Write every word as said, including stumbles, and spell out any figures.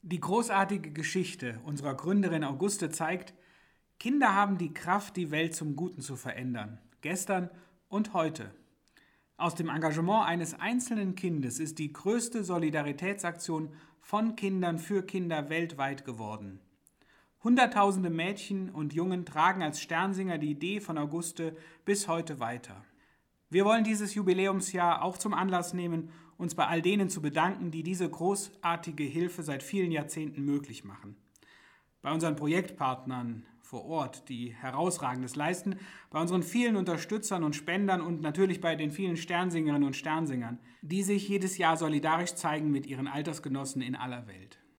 Die großartige Geschichte unserer Gründerin Auguste zeigt, Kinder haben die Kraft, die Welt zum Guten zu verändern, gestern und heute. Aus dem Engagement eines einzelnen Kindes ist die größte Solidaritätsaktion von Kindern für Kinder weltweit geworden. Hunderttausende Mädchen und Jungen tragen als Sternsinger die Idee von Auguste bis heute weiter. Wir wollen dieses Jubiläumsjahr auch zum Anlass nehmen, uns bei all denen zu bedanken, die diese großartige Hilfe seit vielen Jahrzehnten möglich machen. Bei unseren Projektpartnern vor Ort, die Herausragendes leisten, bei unseren vielen Unterstützern und Spendern und natürlich bei den vielen Sternsingerinnen und Sternsingern, die sich jedes Jahr solidarisch zeigen mit ihren Altersgenossen in aller Welt.